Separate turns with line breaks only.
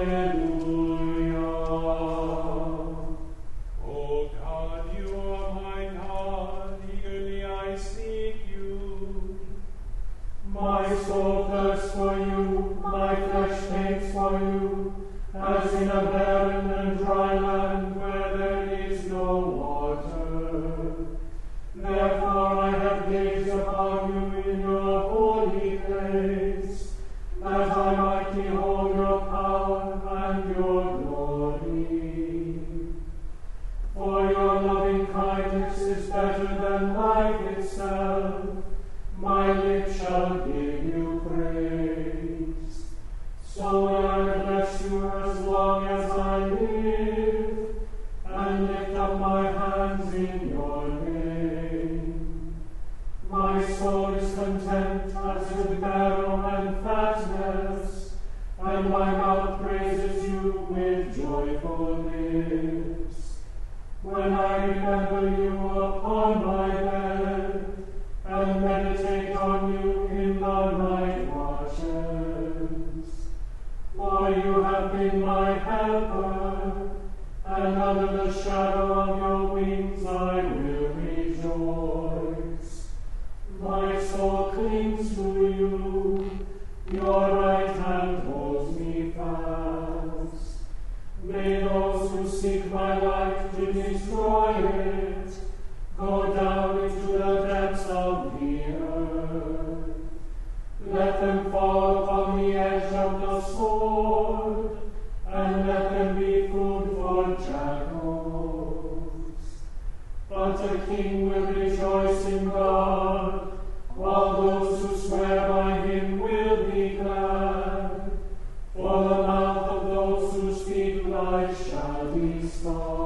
O God, you are my God, eagerly I seek you.
My soul thirsts for you, my flesh pants for you, as in a barren and dry land where there is no water. Therefore I have gazed upon you in your holy place, that I might behold your power and your glory. For your loving kindness is better than life itself. My lips shall give you praise. So will I bless you as long as I live, and lift up my hands in your name. My soul is content as with marrow and fatness, and my mouth praises you with joyful lips. When I remember you upon my bed, and meditate on you in the night watches. For you have been my helper, and under the shadow of your wings I will rejoice. My soul clings to you, your right hand holds me fast. May those who seek my life to destroy it go down into the depths of the earth. Let them fall upon the edge of the sword, and let them be food for jackals. But the king will rejoice in God, all those who swear by him will be glad, for the mouth of those who speak lies shall be stopped.